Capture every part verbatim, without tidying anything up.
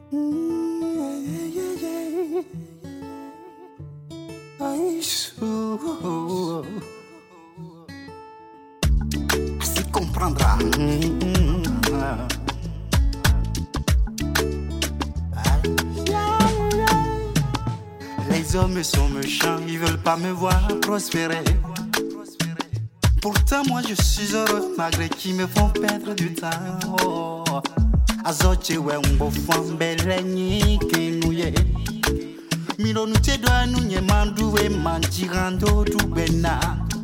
Así comprendrá. Les hommes sont méchants, ils veulent pas me voir prospérer. Pourtant moi je suis heureux malgré qu'ils me font perdre du temps. Oh. Azoche we umbo fambele nyike nuye. Miro nuche doa nunye manduwe manchirando du bena.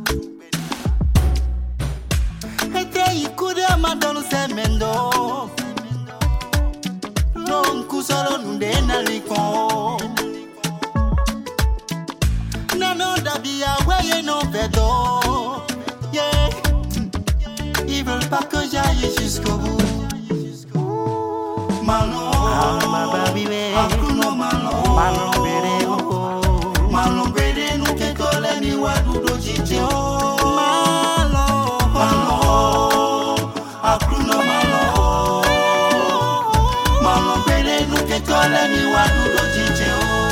Ete ikude amadonu semendo. Non kusoro nunde naliko. Nano dabia weye no vedo. Yeah. Ils veulent pas que j'aille jusqu'au bout. Malo, Akuno malo, malo bere o, malo bere no ke kole ni wadu do jije o. Malo, malo, Akuno malo, malo bere no ke kole ni wadu do jije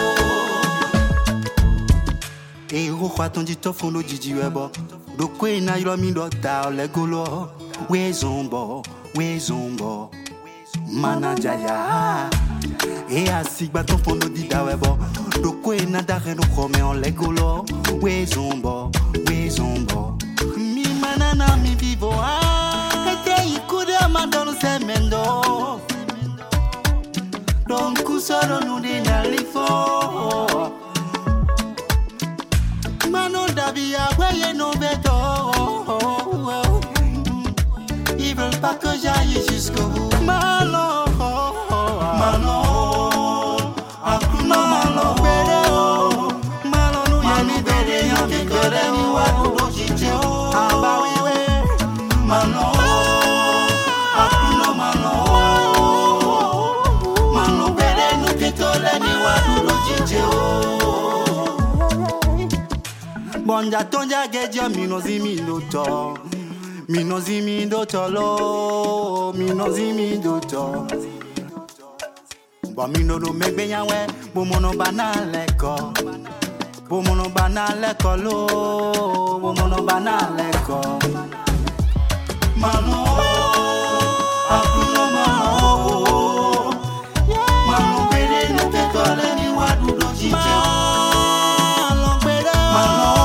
o. E ro kwa ton dito fun lo jiji webo, do kwe na yro mi do ta le golo, we zombo, we zombo. Manajaya e asigba ton fondo di dawebo doko e nada reno kome on legolo we zombo we zombo mi manana mi vivo ah ete ikude amadonu semendo don kusoro nude nalifo mano dabia weye no veto. Ils veulent pas que j'aille jusqu'au bout. Malo, malo, Akuno malo, malo, malo no yani bere yanke kore ni wadu do jije o. Aba wiwe, malo, Akuno malo, malo bere no ke kore ni wadu do jije o. Bonja tonja gejo minozi minoto. Minozi mi dotolo, minozi mi doto. Ba mino do megbe yanwe, bo mono banale ko. Bo mono banale ko lo, bo mono banale ko. Mano, Akuno mano. Mano bere no te kole ni wadu do jije. Mano bere. Mano.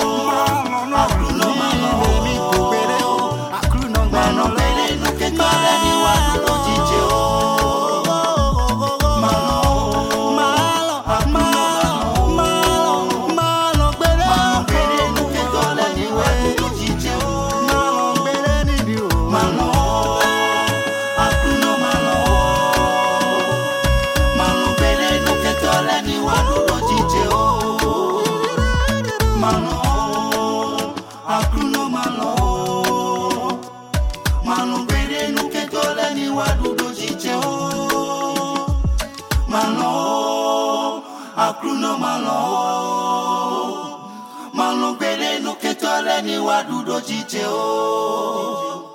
Akuno malo, malo bere no ke kole ni wadu do jije o. Malo, Akuno malo, malo bere no ke kole ni wadu do jije o.